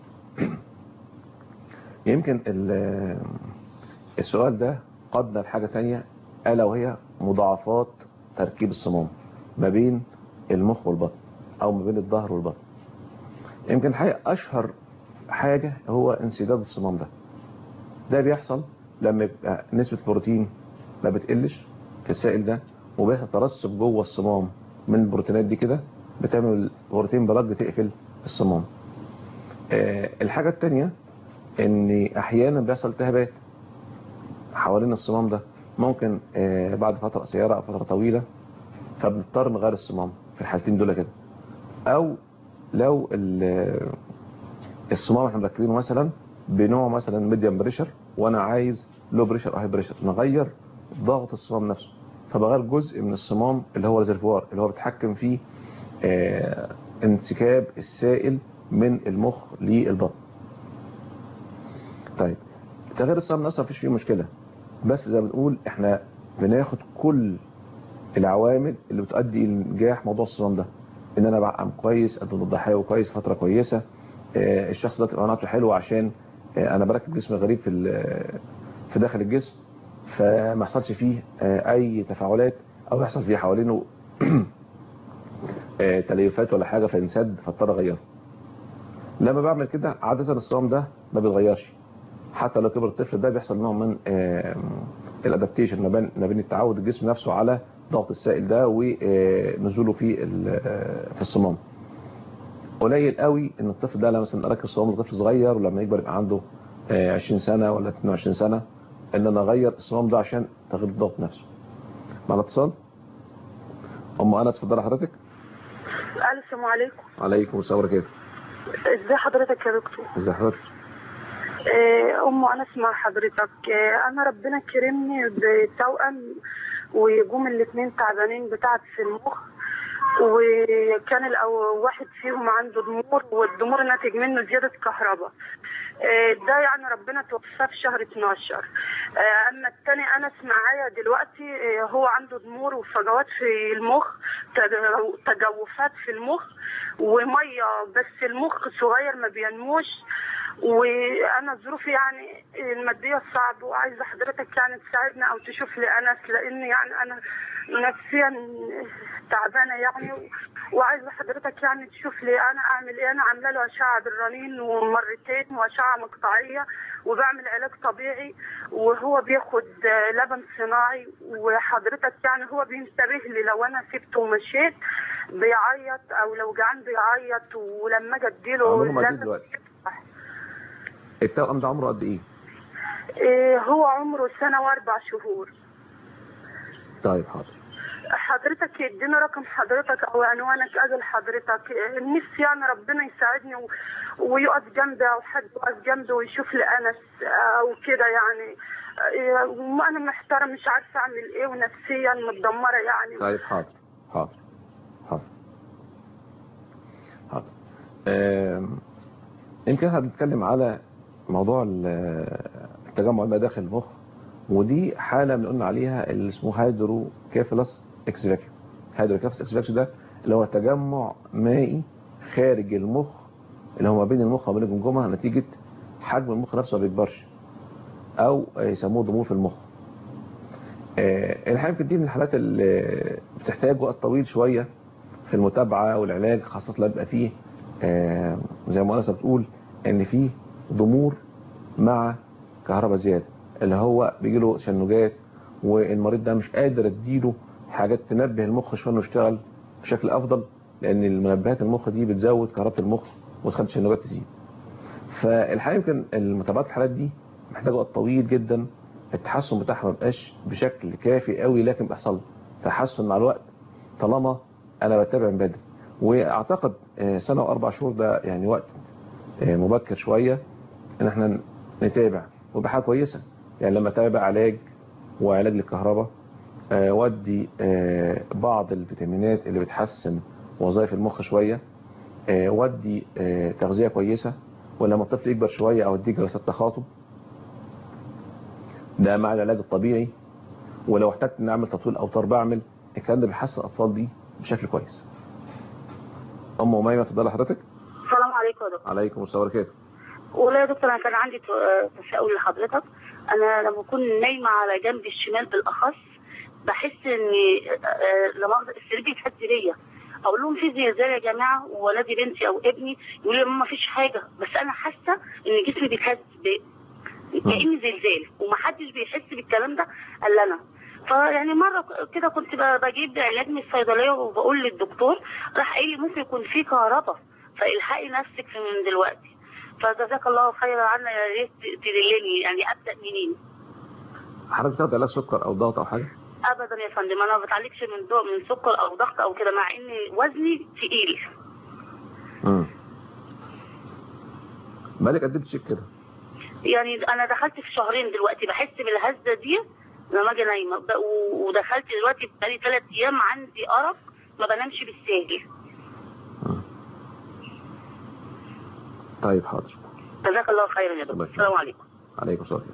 يمكن السؤال ده قادنا لحاجه ثانيه الا وهي مضاعفات تركيب الصمام ما بين المخ والبطن او ما بين الظهر والبطن. يمكن الحقيقه اشهر حاجه هو انسداد الصمام ده. ده بيحصل لما يبقى نسبه البروتين ما بتقلش في السائل ده وبيحصل ترسب جوه الصمام من البروتينات دي كده بتعمل بروتين بلج تقفل الصمام. أه الحاجه الثانيه ان احيانا بيحصل التهابات حوالين الصمام ده، ممكن أه بعد فتره قصيره او فتره طويله فبنضطر نغير الصمام في الحالتين دول كده. او لو الصمام احنا مركبينه مثلا بنوع مثلا ميديم بريشر وانا عايز لو بريشر او هاي بريشر، نغير ضغط الصمام نفسه فبغير جزء من الصمام اللي هو الريزرفوار اللي هو بيتحكم فيه اه انسكاب السائل من المخ للبطن. طيب تغيير الصمام نفسه مفيش فيه مشكله، بس زي ما بنقول احنا بناخد كل العوامل اللي بتؤدي لنجاح موضوع الصمام ده، ان انا بعقم كويس، ادي الضحايا كويس فتره كويسه، آه الشخص ده تبقى مناعته حلوه عشان آه انا بركب جسم غريب في في داخل الجسم فما يحصلش فيه آه اي تفاعلات او يحصل فيه حوالينه آه تليفات ولا حاجه فينسد فاضطر اغيره. لما بعمل كده عاده الصمام ده ما بيتغيرش حتى لو كبر الطفل، ده بيحصل نوع من آه الادابتيشن ما بين ما بين التعود الجسم نفسه على ضغط السائل ده ونزوله في في الصمام. قليل قوي ان الطفل ده لما مثلا اركب صمام لطفل صغير ولما يكبر يبقى عنده عشرين سنه ولا اثنين وعشرين سنه ان انا اغير الصمام ده عشان تغيير الضغط نفسه. معنا اتصال. ام انس اتفضلي حضرتك. السلام عليكم. وعليكم السلام ورحمه الله. ازي حضرتك يا دكتور؟ ازي حضرتك. أم أنا اسمع حضرتك، أنا ربنا كرمني بتوأم ويقوم الاثنين تعبانين بتاعت في المخ، وكان الأول واحد فيهم عنده ضمور والضمور ناتج منه زيادة كهرباء. ده يعني ربنا توفاه في شهر اتناشر. اما الثاني انس معايا دلوقتي هو عنده ضمور وفجوات في المخ، تجوفات في المخ وميه، بس المخ صغير ما بينموش. وانا ظروفي يعني الماديه صعبه، وعايزه حضرتك يعني تساعدنا او تشوف لي انس، لان يعني انا نفسيا تعبانه يعني، وعايزه حضرتك يعني تشوف لي انا اعمل ايه. انا عامله له اشعه بالرنين ومرتين واشعه مقطعيه وبعمل علاج طبيعي، وهو بياخد لبن صناعي. وحضرتك يعني هو بينتبه لي لو انا سبته ومشيت بيعيط، او لو جعان بيعيط، ولما اجي اديله لبن. التوأم ده عمره قد ايه؟ إيه هو عمره سنه واربع شهور. طيب حاضر. حضرتك يدينا رقم حضرتك او عنوانك اجل حضرتك، نفسي يعني ربنا يساعدني و... ويقف جنبي، او حد يقف جنبي ويشوف لي انس او كده يعني. وانا محتاره مش عارفه اعمل ايه، ونفسيا متدمره يعني. طيب حاضر حاضر حاضر حاضر. آم... يمكن احنا بنتكلم على موضوع التجمع المائي داخل المخ، ودي حاله بنقول عليها اللي اسمه هيدروكيفالس اكس فاكيوم. هيدروكيفالس اكس فاكيوم ده اللي هو تجمع مائي خارج المخ، اللي هو ما بين المخ وبين الجمجمه، نتيجه حجم المخ نفسه ما بيكبرش، او يسموه ضمور في المخ. الحقيقه يمكن دي من الحالات اللي بتحتاج وقت طويل شويه في المتابعه والعلاج، خاصه لما يبقى فيه زي ما انا بتقول ان فيه ضمور مع كهرباء زياده، اللي هو بيجي له تشنجات، والمريض ده مش قادر اديله حاجات تنبه المخ شويه انه يشتغل بشكل افضل، لان المنبهات المخ دي بتزود كهرباء المخ وتخلي التشنجات تزيد. فالحقيقه يمكن المتابعات الحالات دي محتاجه وقت طويل جدا، التحسن بتاعها ما بقاش بشكل كافي قوي، لكن بيحصل تحسن مع الوقت طالما انا بتابع من بدري. واعتقد سنه واربع شهور ده يعني وقت مبكر شويه ان احنا نتابع، وبحاجه كويسه يعني لما اتابع علاج وعلاج للكهرباء، ودي بعض الفيتامينات اللي بتحسن وظائف المخ شويه، ودي تغذيه كويسه، ولما الطفل يكبر شويه او اديه جلسات تخاطب ده مع العلاج الطبيعي، ولو احتجت ان اعمل تطويل اوتار بعمل. الكلام ده بيحسن الاطفال دي بشكل كويس. ام اميمه اتفضلي حضرتك. السلام عليكم يا دكتور. عليكم السلام ورحمه الله. والله يا دكتور انا كان عندي تساؤل لحضرتك. انا لما اكون نايمه على جنب الشمال بالاخص بحس ان لما السرير بيتهز ليا، اقول لهم في زلزال يا جماعه، وولادي بنتي او ابني يقول لي ما فيش حاجه، بس انا حاسه ان جسمي بيتهز كأني زلزال، ومحدش بيحس بالكلام ده الا انا. فيعني مره كده كنت بجيب علاج من الصيدليه وبقول للدكتور، راح قال لي ممكن يكون في كهرباء، فالحقي نفسك من دلوقتي. فجزاك الله خيرا عنا، يا ريت تدلني يعني ابدا منين. حضرتك بتاخد علاج سكر او ضغط او حاجه؟ ابدا يا فندم، انا ما بتعالجش من دو... من سكر او ضغط او كده، مع ان وزني تقيل. امم بالك قد ايه بتشيك كده؟ يعني انا دخلت في شهرين دلوقتي بحس بالهزه دي لما اجي نايمه، ودخلت دلوقتي بقالي ثلاث ايام عندي ارق ما بنامش بالساهل. طيب حاضر. جزاك الله خيرا يا دكتور. السلام عليكم. عليكم السلام.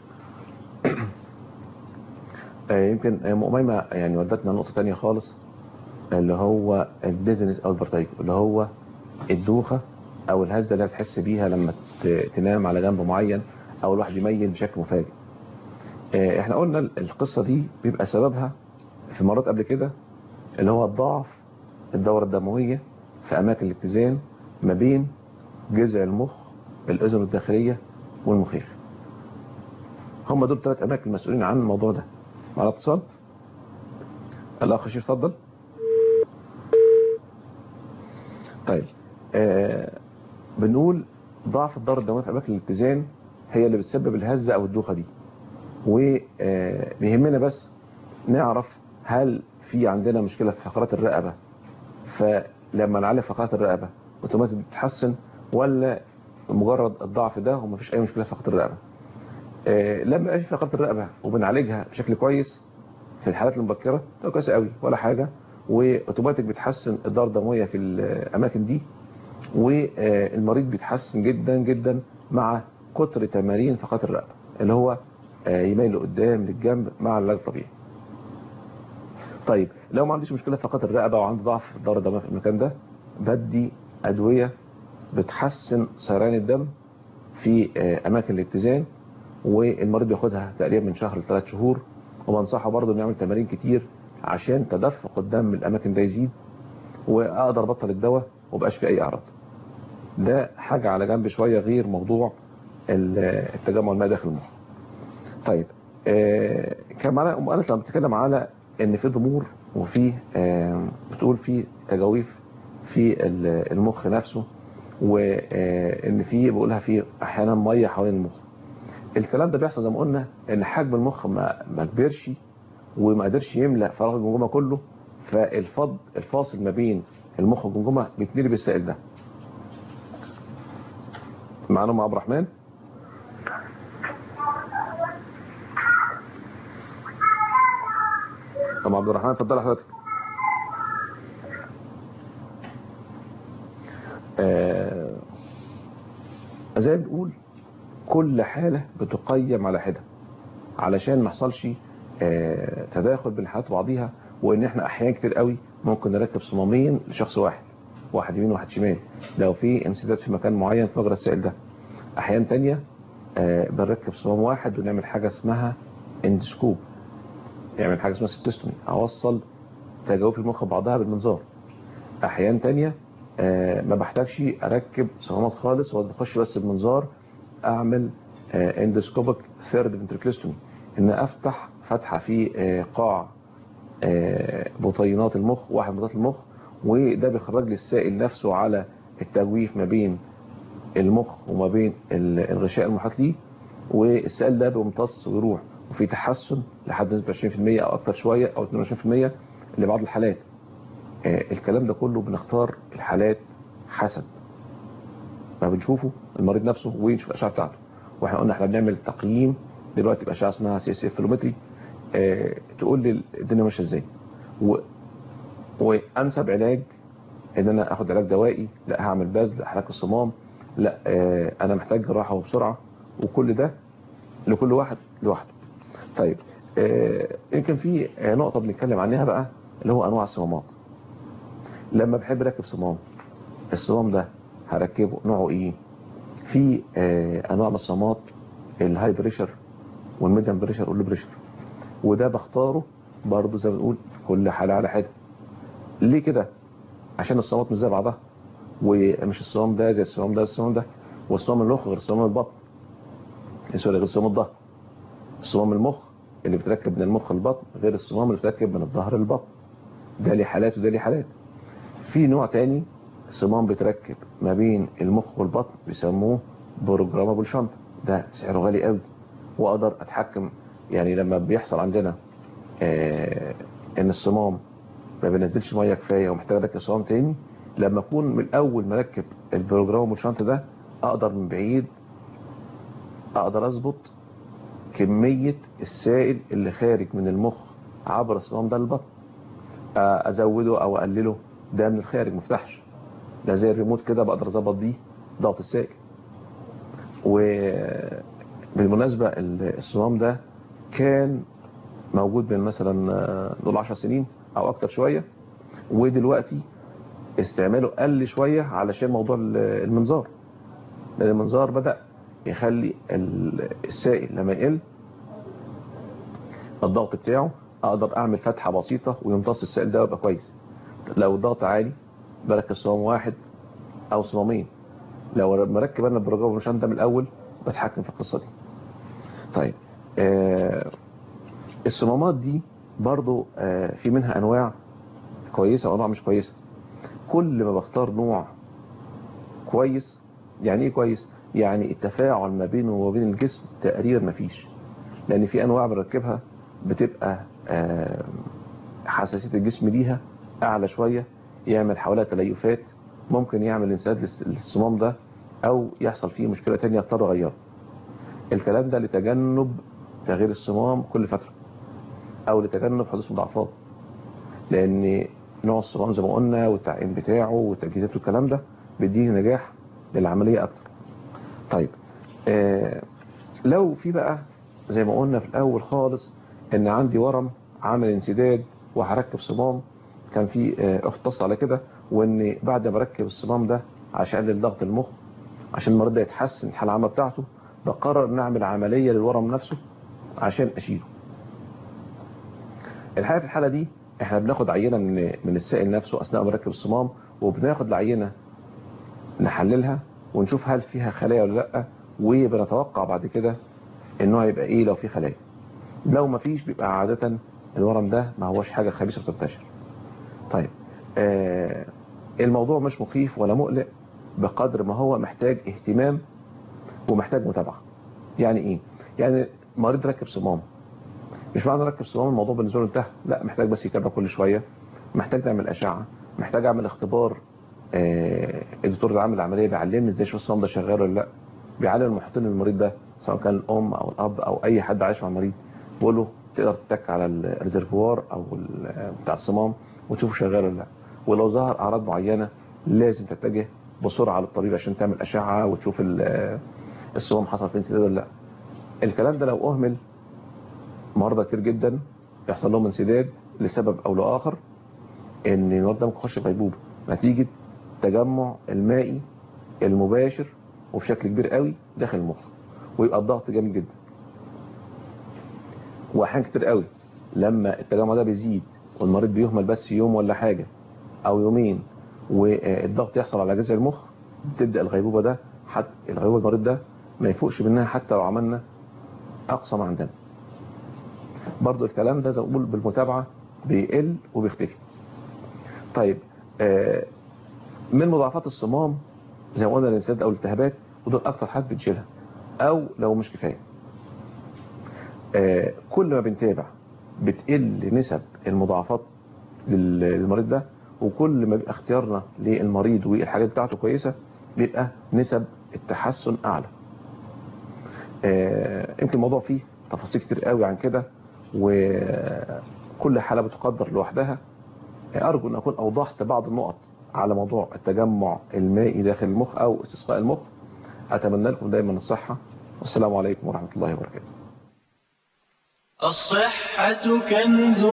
يمكن ام اميمه يعني ودتنا نقطه ثانيه خالص، اللي هو الديزنس او الفرتايجو، اللي هو الدوخه او الهزه اللي هتحس بيها لما تنام على جنب معين، او الواحد يميل بشكل مفاجئ. احنا قلنا القصه دي بيبقى سببها في مرات قبل كده اللي هو ضعف الدوره الدمويه في اماكن الاتزان ما بين جذع المخ، الاذن الداخليه، والمخيخ. هم دول ثلاث اماكن مسؤولين عن الموضوع ده. معنا اتصال. الاخ شريف اتفضل. طيب آه بنقول ضعف الدوره الدمويه في اماكن الاتزان هي اللي بتسبب الهزه او الدوخه دي، وبيهمنا بس نعرف هل في عندنا مشكله في فقرات الرقبه، فلما نعلي فقرات الرقبه اوتوماتيك بتتحسن، ولا مجرد الضعف ده ومفيش اي مشكله في فقرات الرقبه. آه لما يبقى في فقرات الرقبه وبنعالجها بشكل كويس في الحالات المبكره ده كويس قوي ولا حاجه، واوتوماتيك بتحسن الدوره الدمويه في الاماكن دي، والمريض بيتحسن جدا جدا مع كتر تمارين فقرات الرقبه اللي هو آه يميل لقدام للجنب مع العلاج الطبيعي. طيب لو ما عنديش مشكله في فقرات الرقبه وعندي ضعف في الدوره الدمويه في المكان ده، بدي ادويه بتحسن سريان الدم في اماكن الاتزان، والمريض بياخدها تقريبا من شهر لثلاث شهور. وبنصحه برضه انه يعمل تمارين كتير عشان تدفق الدم من الاماكن ده يزيد، واقدر ابطل الدواء ومبقاش في اي اعراض. ده حاجه على جنب شويه غير موضوع التجمع المائي داخل المخ. طيب آه كان معانا ام انس لما بتتكلم على ان في ضمور وفي آه بتقول في تجاويف في المخ نفسه، وان في بقولها في احيانا ميه حوالين المخ. الكلام ده بيحصل زي ما قلنا ان حجم المخ ما ما كبرش وما قدرش يملا فراغ الجمجمه كله، فالفض الفاصل ما بين المخ والجمجمه بيتملي بالسائل ده. معانا ام عبد الرحمن. ام عبد الرحمن اتفضلي حضرتك. آه زي ما بنقول كل حالة بتقيم على حدة علشان ما يحصلش آه تداخل بين الحالات وبعضيها، وان احنا احيان كتير قوي ممكن نركب صمامين لشخص واحد، واحد يمين وواحد شمال لو في انسداد في مكان معين في مجرى السائل ده. احيان تانية آه بنركب صمام واحد ونعمل حاجة اسمها اندسكوب، يعمل حاجة اسمها سبتستومي، اوصل تجاوف المخ ببعضها بالمنظار. احيان تانية آه ما بحتاجش اركب صمامات خالص واخش بس بمنظار، اعمل آه اندسكوبك ثيرد فنتريكلستومي، ان افتح فتحه في آه قاع آه بطينات المخ، واحد بطينات المخ، وده بيخرج لي السائل نفسه على التجويف ما بين المخ وما بين الغشاء المحيط ليه، والسائل ده بيمتص ويروح، وفي تحسن لحد نسبه عشرين في المية او اكتر شويه او اثنين وعشرين في المية لبعض الحالات. آه الكلام ده كله بنختار الحالات حسب ما بنشوفه المريض نفسه ونشوف الاشعه بتاعته. واحنا قلنا احنا بنعمل تقييم دلوقتي باشعه اسمها سي اس اف فلومتري آه تقول لي الدنيا ماشيه ازاي، و... وانسب علاج ان انا اخد علاج دوائي، لا هعمل بذل حركه الصمام، لا آه انا محتاج راحه وبسرعه، وكل ده لكل واحد لوحده. طيب آه يمكن في نقطه بنتكلم عنها بقى اللي هو انواع الصمامات. لما بحب اركب صمام، الصمام ده هركبه نوعه ايه؟ في آه انواع من الصمامات الهاي بريشر والميديم بريشر واللو بريشر، وده بختاره برضه زي ما بنقول كل حاله على حده. ليه كده؟ عشان الصمامات مش زي بعضها، ومش الصمام ده زي الصمام ده الصمام ده، والصمام المخ غير الصمام البطن، سوري غير الصمام الظهر. الصمام المخ اللي بتركب من المخ للبطن غير الصمام اللي بتركب من الظهر للبطن، ده ليه حالات وده ليه حالات. في نوع تاني صمام بتركب ما بين المخ والبطن بيسموه بروجرامابل شنط، ده سعره غالي قوي، واقدر اتحكم. يعني لما بيحصل عندنا آه ان الصمام ما بينزلش ميه كفايه ومحتاج اركب صمام تاني، لما اكون من الاول مركب البروجرامابل شنط ده اقدر من بعيد اقدر اظبط كميه السائل اللي خارج من المخ عبر الصمام ده للبطن، ازوده او اقلله، ده من الخارج مفتحش، ده زي الريموت كده بقدر اظبط بيه ضغط السائل. وبالمناسبه الصمام ده كان موجود من مثلا نقول عشر سنين او اكتر شويه، ودلوقتي استعماله قل شويه علشان موضوع المنظار، لان المنظار بدا يخلي السائل لما يقل الضغط بتاعه اقدر اعمل فتحه بسيطه ويمتص السائل ده ويبقى كويس. لو الضغط عالي بركب صمام واحد او صمامين، لو مركب انا البروجرام مش ده من الاول بتحكم في القصه دي. طيب آه الصمامات دي برضو آه في منها انواع كويسه وانواع مش كويسه. كل ما بختار نوع كويس، يعني ايه كويس؟ يعني التفاعل ما بينه وبين الجسم تقريبا ما فيش، لان في انواع بنركبها بتبقى آه حساسيه الجسم ليها اعلى شويه، يعمل حواليها تليفات، ممكن يعمل انسداد للصمام ده او يحصل فيه مشكلة تانية اضطر اغيره. الكلام ده لتجنب تغيير الصمام كل فترة او لتجنب حدوث مضاعفات، لان نوع الصمام زي ما قلنا والتعقيم بتاعه والتجهيزات والكلام ده بيديه نجاح للعملية اكتر. طيب آه لو في بقى زي ما قلنا في الاول خالص ان عندي ورم عامل انسداد وهركب صمام، كان في آه اختص على كده، وان بعد ما اركب الصمام ده عشان اقلل ضغط المخ عشان المريض ده يتحسن الحالة العامة بتاعته، بقرر نعمل عملية للورم نفسه عشان اشيله. الحقيقة في الحالة دي احنا بناخد عينة من من السائل نفسه اثناء ما نركب الصمام، وبناخد العينة نحللها ونشوف هل فيها خلايا ولا لا، وبنتوقع بعد كده انه هيبقى ايه لو في خلايا. لو ما فيش بيبقى عادة الورم ده ما هوش حاجة خبيثة بتنتشر. طيب آه الموضوع مش مخيف ولا مقلق بقدر ما هو محتاج اهتمام ومحتاج متابعة. يعني ايه؟ يعني مريض ركب صمام، مش معنى ركب صمام الموضوع بالنسبه له انتهى، لا، محتاج بس يتابع كل شويه، محتاج نعمل اشعه، محتاج اعمل اختبار. آه الدكتور اللي عامل العمليه بيعلمني ازاي اشوف الصمام ده شغال ولا لا، بيعلم المحيطين للمريض ده سواء كان الام او الاب او اي حد عايش مع المريض، بيقول له تقدر تتك على الريزرفوار او بتاع الصمام وتشوفه شغال ولا لا، ولو ظهر اعراض معينه لازم تتجه بسرعه للطبيب عشان تعمل اشعه وتشوف الصمام حصل فيه انسداد ولا لا. الكلام ده لو اهمل مرضى كتير جدا يحصل لهم انسداد لسبب او لاخر، ان المرضى ممكن يخش في غيبوبه نتيجه تجمع المائي المباشر وبشكل كبير قوي داخل المخ، ويبقى الضغط جامد جدا. واحيانا كتير قوي لما التجمع ده بيزيد والمريض بيهمل بس يوم ولا حاجه او يومين والضغط يحصل على جذع المخ، تبدا الغيبوبه ده حتى الغيبوبه المريض ده ما يفوقش منها حتى لو عملنا اقصى ما عندنا. برضو الكلام ده زي ما بقول بالمتابعة بيقل وبيختفي. طيب آه من مضاعفات الصمام زي ما قلنا الانسداد او الالتهابات، ودول اكتر حاجات بنشيلها او لو مش كفايه. آه كل ما بنتابع بتقل نسب المضاعفات للمريض ده، وكل ما بيبقى اختيارنا للمريض والحاجات بتاعته كويسه بيبقى نسب التحسن اعلى. آه يمكن الموضوع فيه تفاصيل كتير قوي عن كده، وكل حالة بتقدر لوحدها. أرجو أن أكون أوضحت بعض النقط على موضوع التجمع المائي داخل المخ أو استسقاء المخ. أتمنى لكم دايما الصحة، والسلام عليكم ورحمة الله وبركاته. الصحة كنز